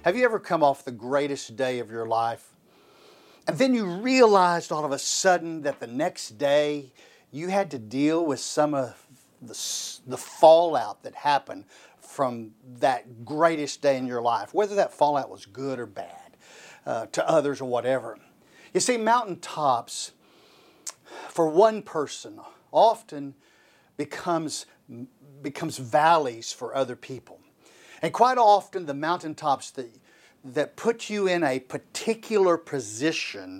Have you ever come off the greatest day of your life, and then you realized all of a sudden that the next day you had to deal with some of the fallout that happened from that greatest day in your life, whether that fallout was good or bad to others or whatever? You see, mountaintops, for one person, often becomes valleys for other people. And quite often the mountaintops that put you in a particular position,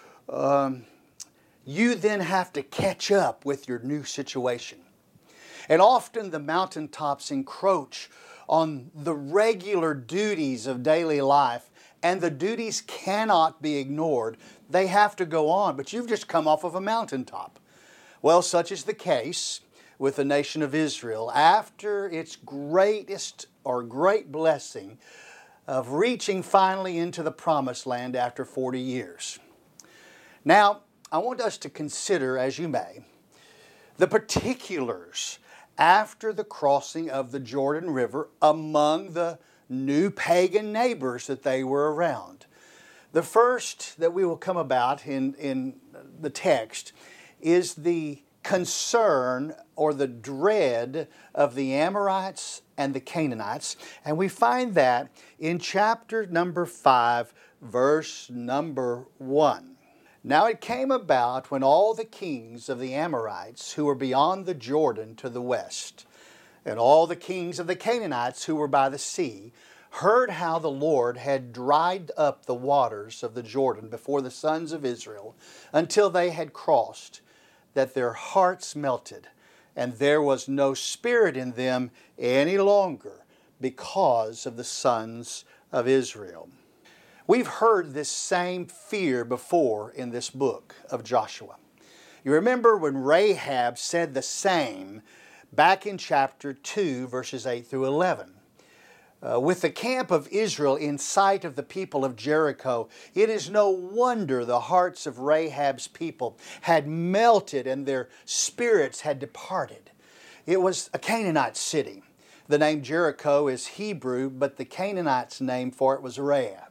you then have to catch up with your new situation. And often the mountaintops encroach on the regular duties of daily life, and the duties cannot be ignored. They have to go on, but you've just come off of a mountaintop. Well, such is the case with the nation of Israel after its greatest or great blessing of reaching finally into the promised land after 40 years. Now, I want us to consider, as you may, the particulars after the crossing of the Jordan River among the new pagan neighbors that they were around. The first that we will come about in the text is the concern or the dread of the Amorites and the Canaanites. And we find that in chapter number 5, verse number 1. Now it came about when all the kings of the Amorites who were beyond the Jordan to the west, and all the kings of the Canaanites who were by the sea, heard how the Lord had dried up the waters of the Jordan before the sons of Israel until they had crossed, that their hearts melted, and there was no spirit in them any longer because of the sons of Israel. We've heard this same fear before in this book of Joshua. You remember when Rahab said the same back in chapter 2, verses 8 through 11. With the camp of Israel in sight of the people of Jericho, it is no wonder the hearts of Rahab's people had melted and their spirits had departed. It was a Canaanite city. The name Jericho is Hebrew, but the Canaanites' name for it was Rahab.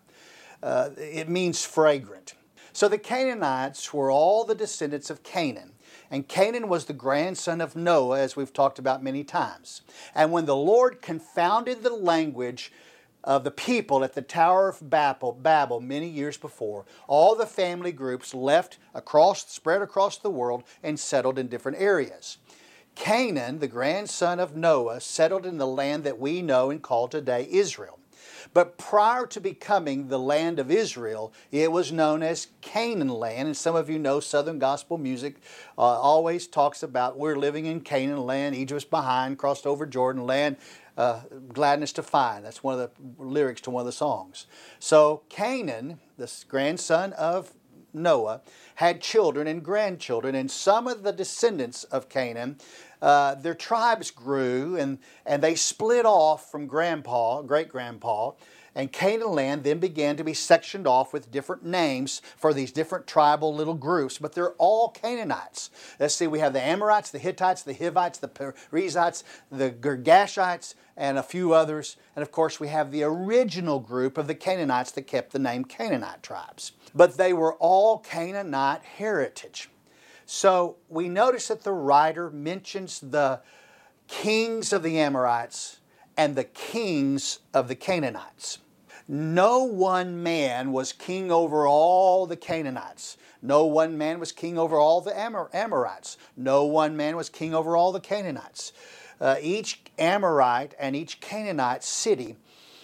It means fragrant. So the Canaanites were all the descendants of Canaan. And Canaan was the grandson of Noah, as we've talked about many times. And when the Lord confounded the language of the people at the Tower of Babel many years before, all the family groups left spread across the world and settled in different areas. Canaan, the grandson of Noah, settled in the land that we know and call today Israel. But prior to becoming the land of Israel, it was known as Canaan land. And some of you know Southern gospel music always talks about we're living in Canaan land, Egypt's behind, crossed over Jordan land, gladness to find. That's one of the lyrics to one of the songs. So Canaan, the grandson of Noah, had children and grandchildren, and some of the descendants of Canaan, their tribes grew and they split off from great-grandpa, and Canaan land then began to be sectioned off with different names for these different tribal little groups, but they're all Canaanites. Let's see, we have the Amorites, the Hittites, the Hivites, the Perizzites, the Girgashites, and a few others. And of course we have the original group of the Canaanites that kept the name Canaanite tribes. But they were all Canaanite heritage. So we notice that the writer mentions the kings of the Amorites and the kings of the Canaanites. No one man was king over all the Canaanites. No one man was king over all the Amorites. No one man was king over all the Canaanites. Each Amorite and each Canaanite city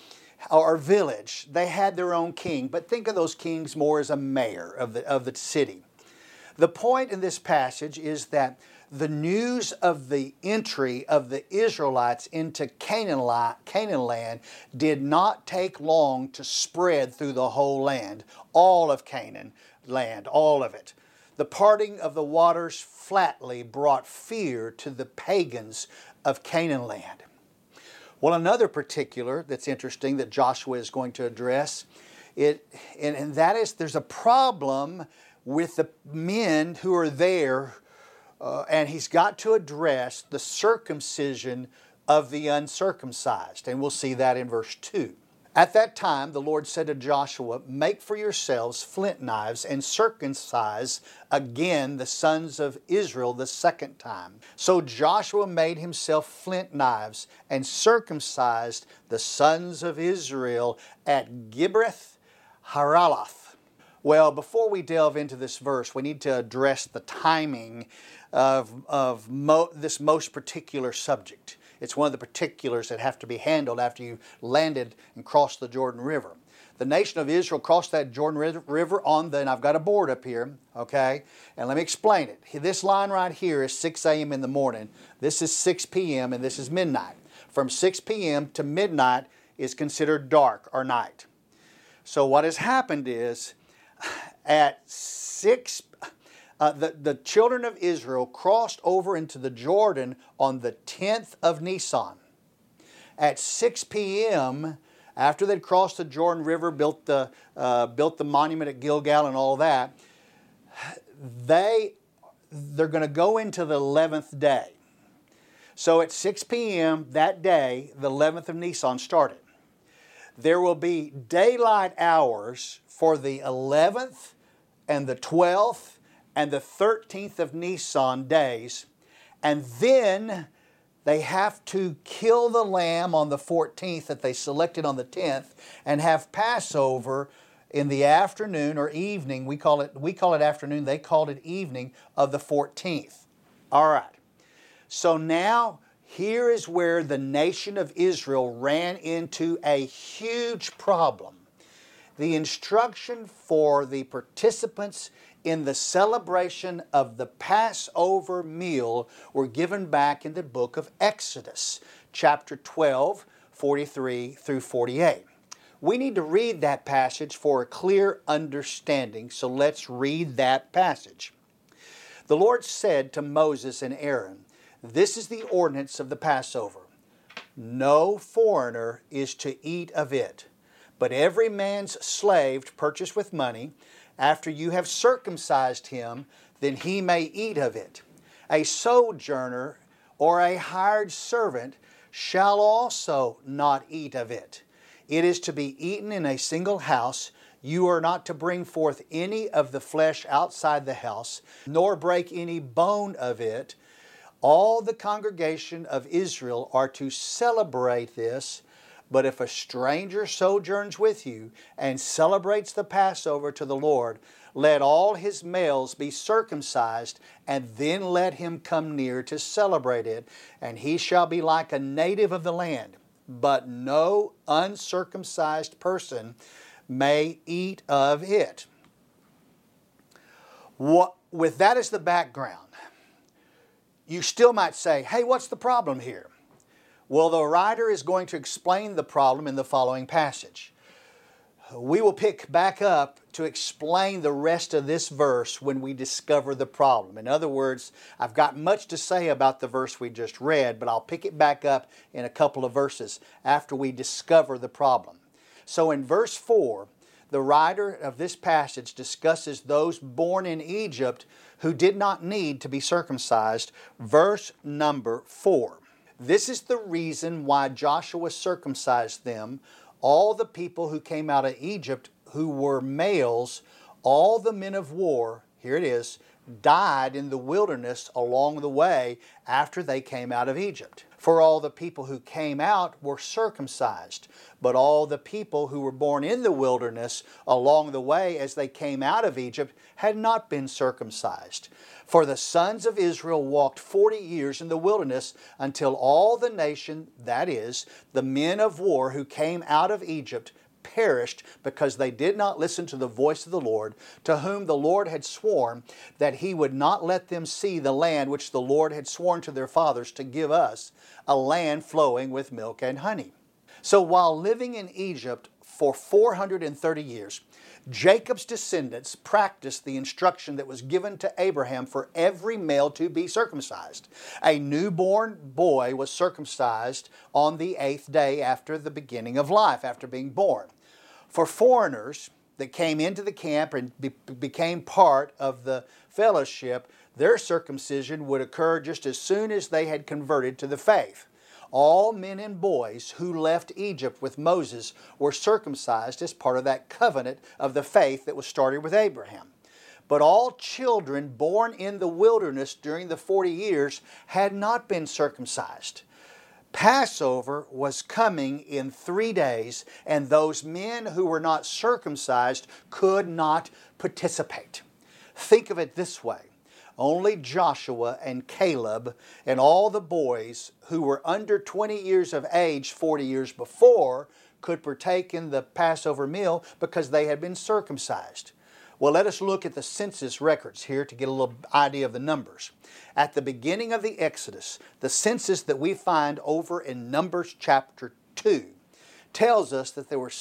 or village, they had their own king, but think of those kings more as a mayor of the city. The point in this passage is that the news of the entry of the Israelites into Canaan land did not take long to spread through the whole land, all of Canaan land, all of it. The parting of the waters flatly brought fear to the pagans of Canaan land. Well, another particular that's interesting that Joshua is going to address, and that is there's a problem with the men who are there, and he's got to address the circumcision of the uncircumcised. And we'll see that in verse 2. At that time, the Lord said to Joshua, "Make for yourselves flint knives and circumcise again the sons of Israel the second time." So Joshua made himself flint knives and circumcised the sons of Israel at Gibeath Haraloth. Well, before we delve into this verse, we need to address the timing of this most particular subject. It's one of the particulars that have to be handled after you landed and crossed the Jordan River. The nation of Israel crossed that Jordan River and I've got a board up here, okay? And let me explain it. This line right here is 6 a.m. in the morning. This is 6 p.m. and this is midnight. From 6 p.m. to midnight is considered dark or night. So what has happened is at 6 the children of Israel crossed over into the Jordan on the 10th of Nisan. At 6 p.m., after they'd crossed the Jordan River, built the monument at Gilgal and all that, they're going to go into the 11th day. So at 6 p.m. that day, the 11th of Nisan started. There will be daylight hours for the 11th and the 12th and the 13th of Nisan days, and then they have to kill the lamb on the 14th that they selected on the 10th and have Passover in the afternoon or evening. We call it afternoon, they called it evening of the 14th. All right. So now here is where the nation of Israel ran into a huge problem. The instruction for the participants in the celebration of the Passover meal were given back in the book of Exodus, chapter 12, 43 through 48. We need to read that passage for a clear understanding, so let's read that passage. The Lord said to Moses and Aaron, "This is the ordinance of the Passover. No foreigner is to eat of it, but every man's slave purchased with money, after you have circumcised him, then he may eat of it. A sojourner or a hired servant shall also not eat of it. It is to be eaten in a single house. You are not to bring forth any of the flesh outside the house, nor break any bone of it. All the congregation of Israel are to celebrate this. But if a stranger sojourns with you and celebrates the Passover to the Lord, let all his males be circumcised, and then let him come near to celebrate it, and he shall be like a native of the land. But no uncircumcised person may eat of it." With that as the background, you still might say, hey, what's the problem here? Well, the writer is going to explain the problem in the following passage. We will pick back up to explain the rest of this verse when we discover the problem. In other words, I've got much to say about the verse we just read, but I'll pick it back up in a couple of verses after we discover the problem. So in verse 4, the writer of this passage discusses those born in Egypt who did not need to be circumcised. Verse number 4. This is the reason why Joshua circumcised them, all the people who came out of Egypt who were males, all the men of war, here it is, died in the wilderness along the way after they came out of Egypt. For all the people who came out were circumcised, but all the people who were born in the wilderness along the way as they came out of Egypt had not been circumcised. For the sons of Israel walked 40 years in the wilderness until all the nation, that is, the men of war who came out of Egypt, perished because they did not listen to the voice of the Lord, to whom the Lord had sworn that He would not let them see the land which the Lord had sworn to their fathers to give us, a land flowing with milk and honey. So while living in Egypt for 430 years, Jacob's descendants practiced the instruction that was given to Abraham for every male to be circumcised. A newborn boy was circumcised on the 8th day after the beginning of life, after being born. For foreigners that came into the camp and became part of the fellowship, their circumcision would occur just as soon as they had converted to the faith. All men and boys who left Egypt with Moses were circumcised as part of that covenant of the faith that was started with Abraham. But all children born in the wilderness during the 40 years had not been circumcised. Passover was coming in 3 days, and those men who were not circumcised could not participate. Think of it this way. Only Joshua and Caleb and all the boys who were under 20 years of age 40 years before could partake in the Passover meal because they had been circumcised. Well, let us look at the census records here to get a little idea of the numbers. At the beginning of the Exodus, the census that we find over in Numbers chapter 2 tells us that there were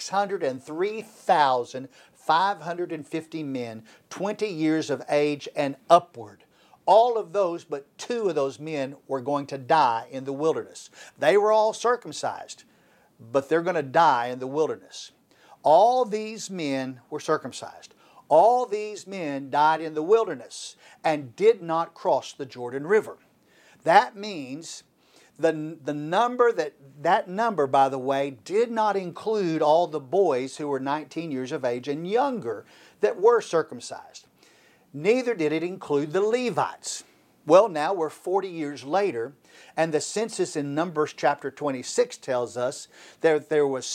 603,550 men 20 years of age and upward. All of those but 2 of those men were going to die in the wilderness. They were all circumcised, but they're going to die in the wilderness. All these men were circumcised. All these men died in the wilderness and did not cross the Jordan River. That means that number, by the way, did not include all the boys who were 19 years of age and younger that were circumcised. Neither did it include the Levites. Well, now we're 40 years later, and the census in Numbers chapter 26 tells us that there was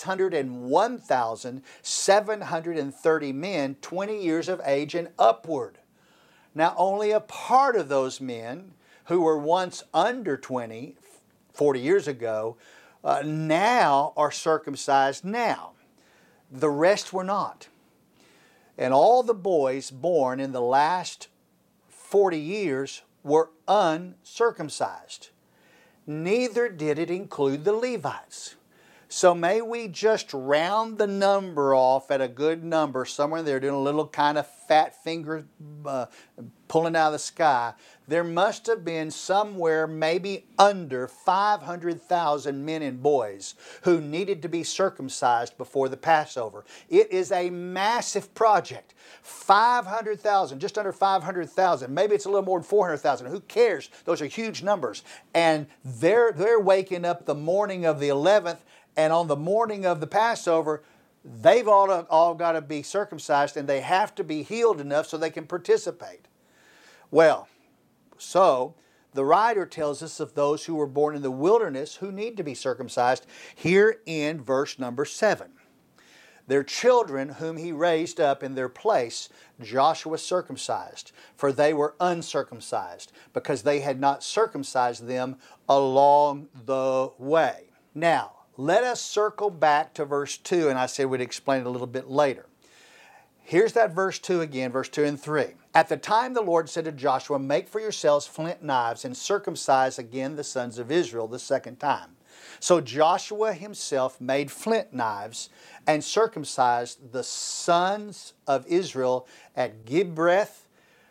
601,730 men 20 years of age and upward. Now, only a part of those men who were once under 20, 40 years ago, now are circumcised now. The rest were not. And all the boys born in the last 40 years were uncircumcised. Neither did it include the Levites. So may we just round the number off at a good number, somewhere there, doing a little kind of fat finger pulling out of the sky. There must have been somewhere maybe under 500,000 men and boys who needed to be circumcised before the Passover. It is a massive project. 500,000, just under 500,000. Maybe it's a little more than 400,000. Who cares? Those are huge numbers. And they're waking up the morning of the 11th, and on the morning of the Passover, they've all got to be circumcised, and they have to be healed enough so they can participate. Well, so the writer tells us of those who were born in the wilderness who need to be circumcised here in verse number 7. Their children whom he raised up in their place, Joshua circumcised, for they were uncircumcised, because they had not circumcised them along the way. Now, let us circle back to verse 2, and I said we'd explain it a little bit later. Here's that verse 2 again, verse 2 and 3. At the time the Lord said to Joshua, make for yourselves flint knives and circumcise again the sons of Israel the second time. So Joshua himself made flint knives and circumcised the sons of Israel at Gibreth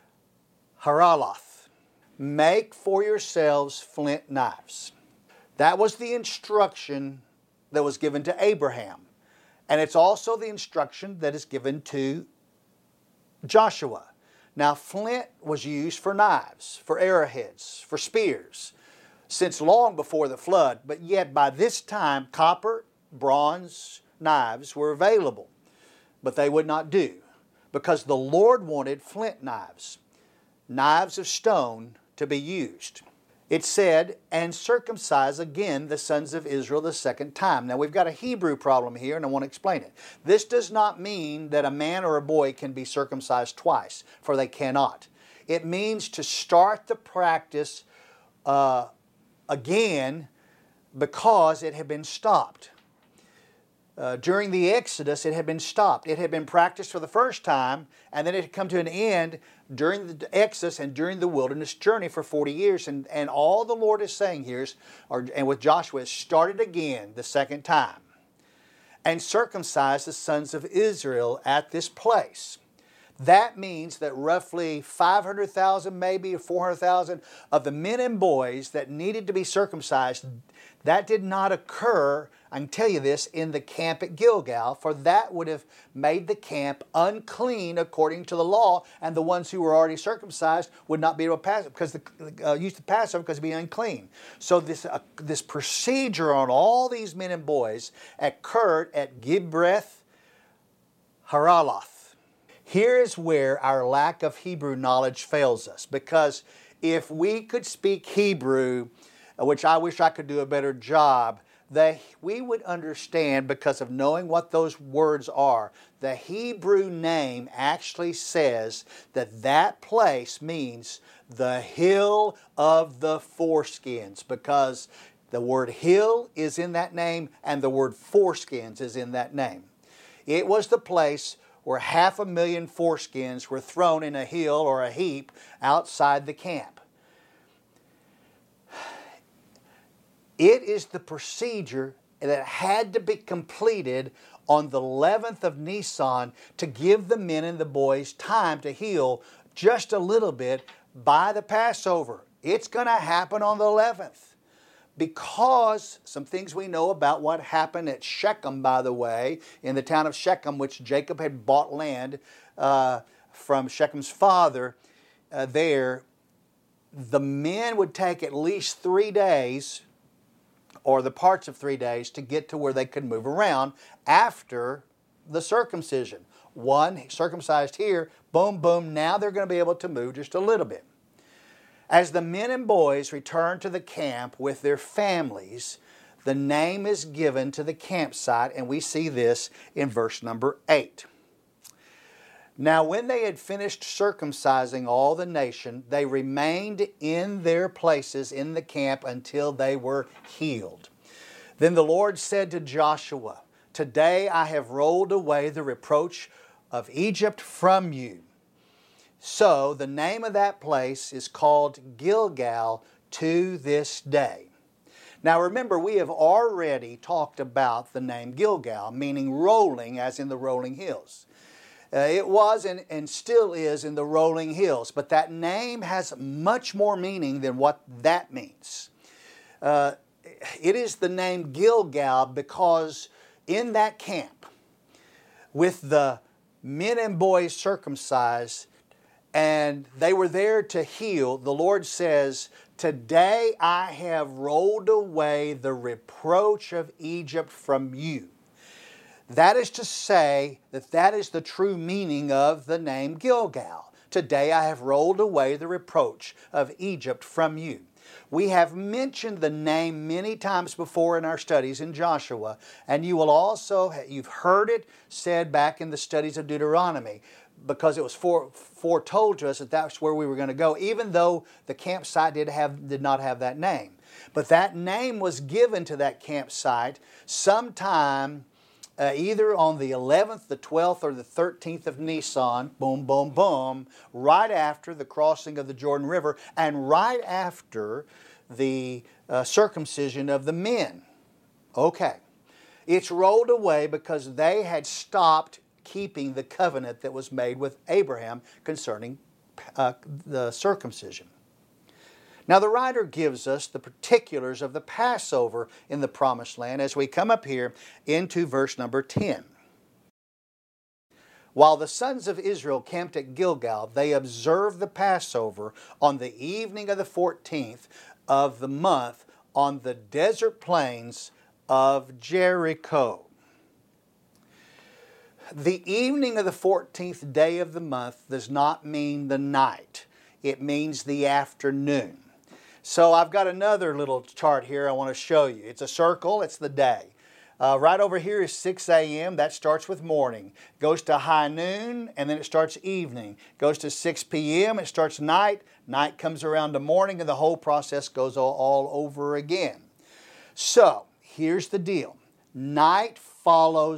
Haraloth. Make for yourselves flint knives. That was the instruction that was given to Abraham. And it's also the instruction that is given to Joshua. Now, flint was used for knives, for arrowheads, for spears, since long before the flood. But yet by this time, copper, bronze knives were available. But they would not do, because the Lord wanted flint knives, knives of stone, to be used. It said, and circumcise again the sons of Israel the second time. Now we've got a Hebrew problem here, and I want to explain it. This does not mean that a man or a boy can be circumcised twice, for they cannot. It means to start the practice again because it had been stopped. During the Exodus, it had been stopped. It had been practiced for the first time, and then it had come to an end during the Exodus and during the wilderness journey for 40 years. And all the Lord is saying here, and with Joshua, is started again the second time and circumcised the sons of Israel at this place. That means that roughly 500,000 maybe or 400,000 of the men and boys that needed to be circumcised, that did not occur, I can tell you this, in the camp at Gilgal, for that would have made the camp unclean according to the law, and the ones who were already circumcised would not be able to pass it because use the Passover because it'd be unclean. So this procedure on all these men and boys occurred at Gibreth Haraloth. Here is where our lack of Hebrew knowledge fails us, because if we could speak Hebrew, which I wish I could do a better job, we would understand, because of knowing what those words are, the Hebrew name actually says that place means the hill of the foreskins, because the word hill is in that name and the word foreskins is in that name. It was the place where 500,000 foreskins were thrown in a hill or a heap outside the camp. It is the procedure that had to be completed on the 11th of Nisan to give the men and the boys time to heal just a little bit by the Passover. It's going to happen on the 11th. Because some things we know about what happened at Shechem, by the way, in the town of Shechem, which Jacob had bought land from Shechem's father there, the men would take at least 3 days, or the parts of 3 days, to get to where they could move around after the circumcision. One circumcised here, boom, boom, now they're going to be able to move just a little bit. As the men and boys return to the camp with their families, the name is given to the campsite, and we see this in verse number 8. Now when they had finished circumcising all the nation, they remained in their places in the camp until they were healed. Then the Lord said to Joshua, "Today I have rolled away the reproach of Egypt from you." So the name of that place is called Gilgal to this day. Now remember, we have already talked about the name Gilgal, meaning rolling, as in the rolling hills. It was and still is in the rolling hills, but that name has much more meaning than what that means. It is the name Gilgal because in that camp, with the men and boys circumcised, and they were there to heal, the Lord says, "Today I have rolled away the reproach of Egypt from you." That is to say that is the true meaning of the name Gilgal. Today I have rolled away the reproach of Egypt from you. We have mentioned the name many times before in our studies in Joshua, and you've heard it said back in the studies of Deuteronomy, because it was foretold to us that that's where we were going to go, even though the campsite did not have that name. But that name was given to that campsite sometime either on the 11th, the 12th, or the 13th of Nisan, boom, boom, boom, right after the crossing of the Jordan River and right after the circumcision of the men. Okay. It's rolled away because they had stopped keeping the covenant that was made with Abraham concerning the circumcision. Now the writer gives us the particulars of the Passover in the Promised Land as we come up here into verse number 10. While the sons of Israel camped at Gilgal, they observed the Passover on the evening of the 14th of the month on the desert plains of Jericho. The evening of the 14th day of the month does not mean the night. It means the afternoon. So I've got another little chart here I want to show you. It's a circle, it's the day. Right over here is 6 a.m., that starts with morning. Goes to high noon, and then it starts evening. Goes to 6 p.m., it starts night. Night comes around to morning, and the whole process goes all over again. So, here's the deal. Night follows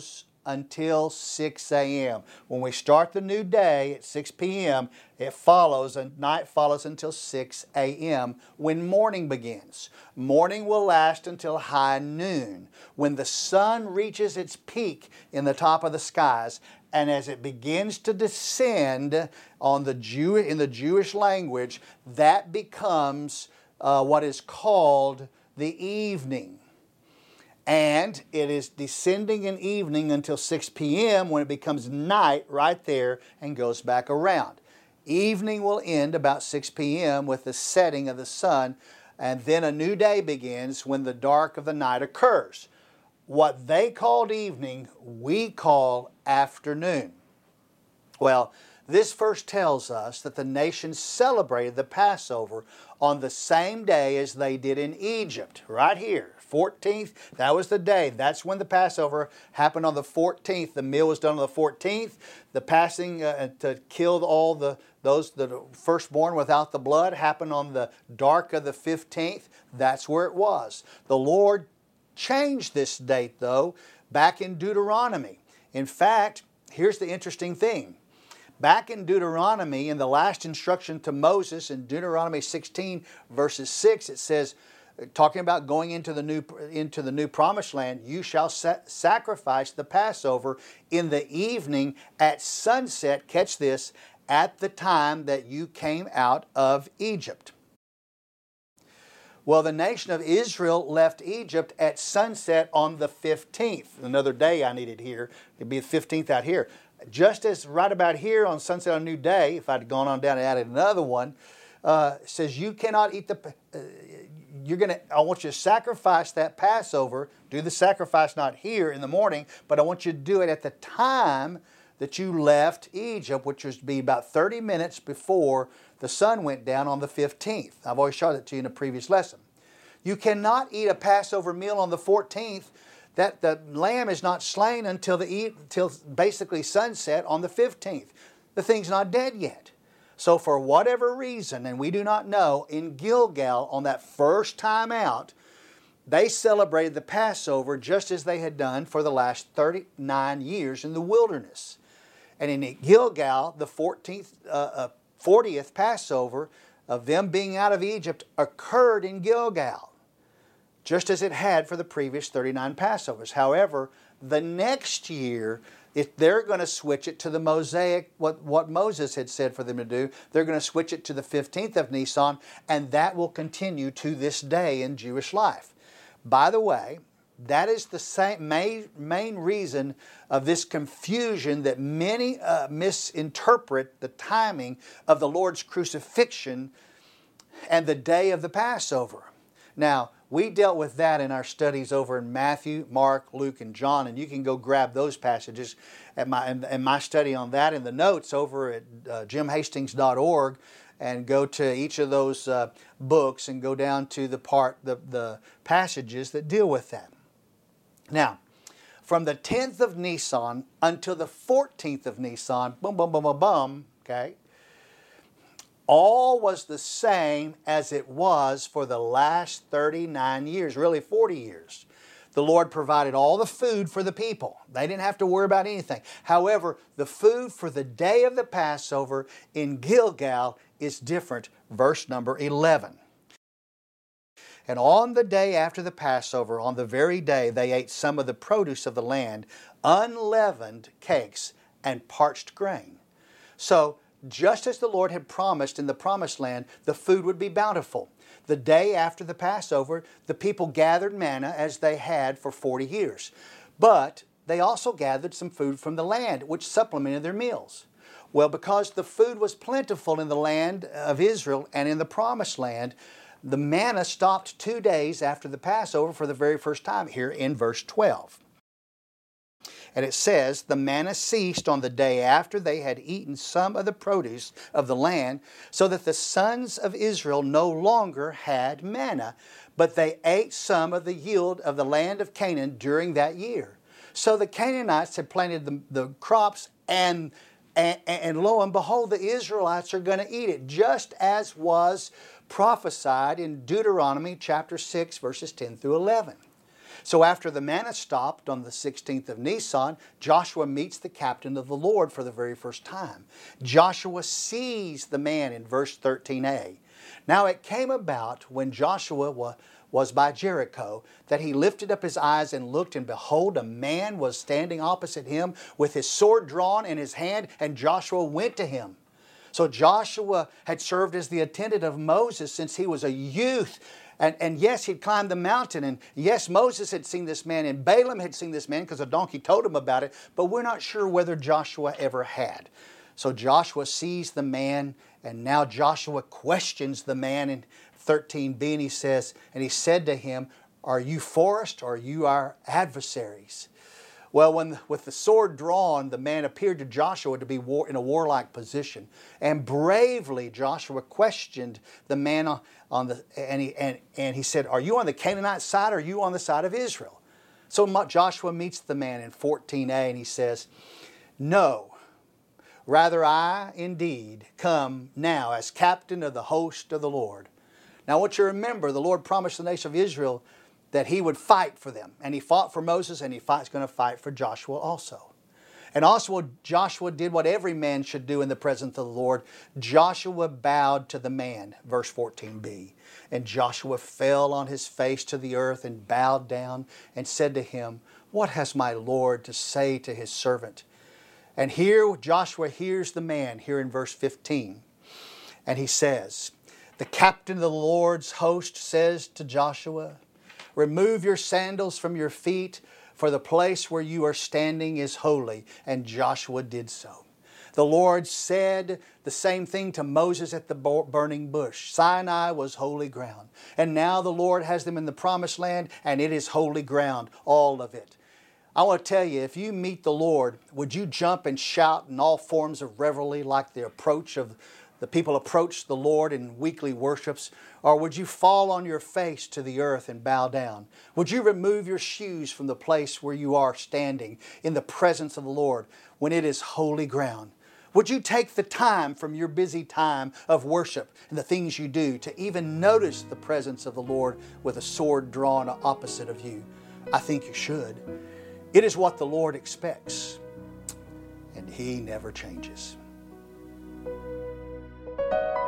until 6 a.m. When we start the new day at 6 p.m., it follows, and night follows until 6 a.m. when morning begins. Morning will last until high noon, when the sun reaches its peak in the top of the skies. And as it begins to descend in the Jewish language, that becomes what is called the evening. And it is descending in evening until 6 p.m. when it becomes night right there and goes back around. Evening will end about 6 p.m. with the setting of the sun, and then a new day begins when the dark of the night occurs. What they called evening, we call afternoon. Well, this verse tells us that the nation celebrated the Passover on the same day as they did in Egypt, right here. 14th, that was the day. That's when the Passover happened on the 14th. The meal was done on the 14th. The passing to kill all those the firstborn without the blood happened on the dark of the 15th. That's where it was. The Lord changed this date, though, back in Deuteronomy. In fact, here's the interesting thing. Back in Deuteronomy, in the last instruction to Moses, in Deuteronomy 16, verses 6, it says, talking about going into the new promised land, you shall sacrifice the Passover in the evening at sunset, catch this, at the time that you came out of Egypt. Well, the nation of Israel left Egypt at sunset on the 15th. Another day I needed here. It'd be the 15th out here. Just as right about here on sunset on a new day, if I'd gone on down and added another one, says you cannot eat I want you to sacrifice that Passover. Do the sacrifice not here in the morning, but I want you to do it at the time that you left Egypt, which was to be about 30 minutes before the sun went down on the 15th. I've always showed it to you in a previous lesson. You cannot eat a Passover meal on the 14th. That the lamb is not slain until basically sunset on the 15th. The thing's not dead yet. So for whatever reason, and we do not know, in Gilgal on that first time out, they celebrated the Passover just as they had done for the last 39 years in the wilderness. And in Gilgal, the 40th Passover of them being out of Egypt occurred in Gilgal, just as it had for the previous 39 Passovers. However, the next year, if they're going to switch it to the Mosaic, what Moses had said for them to do, they're going to switch it to the 15th of Nisan, and that will continue to this day in Jewish life. By the way, that is the main reason of this confusion that many misinterpret the timing of the Lord's crucifixion and the day of the Passover. Now, we dealt with that in our studies over in Matthew, Mark, Luke, and John, and you can go grab those passages in my study on that in the notes over at jimhastings.org, and go to each of those books and go down to the passages that deal with that. Now, from the 10th of Nisan until the 14th of Nisan, okay, all was the same as it was for the last 39 years, really 40 years. The Lord provided all the food for the people. They didn't have to worry about anything. However, the food for the day of the Passover in Gilgal is different. Verse number 11. And on the day after the Passover, on the very day, they ate some of the produce of the land, unleavened cakes and parched grain. So, just as the Lord had promised in the Promised Land, the food would be bountiful. The day after the Passover, the people gathered manna as they had for 40 years. But they also gathered some food from the land, which supplemented their meals. Well, because the food was plentiful in the land of Israel and in the Promised Land, the manna stopped 2 days after the Passover for the very first time here in verse 12. And it says, the manna ceased on the day after they had eaten some of the produce of the land, so that the sons of Israel no longer had manna, but they ate some of the yield of the land of Canaan during that year. So the Canaanites had planted the crops, and lo and behold, the Israelites are going to eat it, just as was prophesied in Deuteronomy chapter 6, verses 10 through 11. So after the manna stopped on the 16th of Nisan, Joshua meets the captain of the Lord for the very first time. Joshua sees the man in verse 13a. Now it came about when Joshua was by Jericho, that he lifted up his eyes and looked, and behold, a man was standing opposite him with his sword drawn in his hand, and Joshua went to him. So Joshua had served as the attendant of Moses since he was a youth. And yes, he'd climbed the mountain, and yes, Moses had seen this man, and Balaam had seen this man because a donkey told him about it, but we're not sure whether Joshua ever had. So Joshua sees the man, and now Joshua questions the man in 13b, and he says, and he said to him, "Are you for us, or are you our adversaries?" Well, with the sword drawn, the man appeared to Joshua to be in a warlike position, and bravely Joshua questioned the man and he said, "Are you on the Canaanite side, or are you on the side of Israel?" So Joshua meets the man in 14a, and he says, "No, rather I indeed come now as captain of the host of the Lord." Now I want you to remember, the Lord promised the nation of Israel that He would fight for them. And He fought for Moses, and He's going to fight for Joshua also. And also Joshua did what every man should do in the presence of the Lord. Joshua bowed to the man, verse 14b. And Joshua fell on his face to the earth and bowed down and said to him, "What has my Lord to say to His servant?" And here Joshua hears the man, here in verse 15. And he says, the captain of the Lord's host says to Joshua, "Remove your sandals from your feet, for the place where you are standing is holy." And Joshua did so. The Lord said the same thing to Moses at the burning bush. Sinai was holy ground. And now the Lord has them in the promised land, and it is holy ground, all of it. I want to tell you, if you meet the Lord, would you jump and shout in all forms of revelry like the people approach the Lord in weekly worships? Or would you fall on your face to the earth and bow down? Would you remove your shoes from the place where you are standing in the presence of the Lord when it is holy ground? Would you take the time from your busy time of worship and the things you do to even notice the presence of the Lord with a sword drawn opposite of you? I think you should. It is what the Lord expects, and He never changes.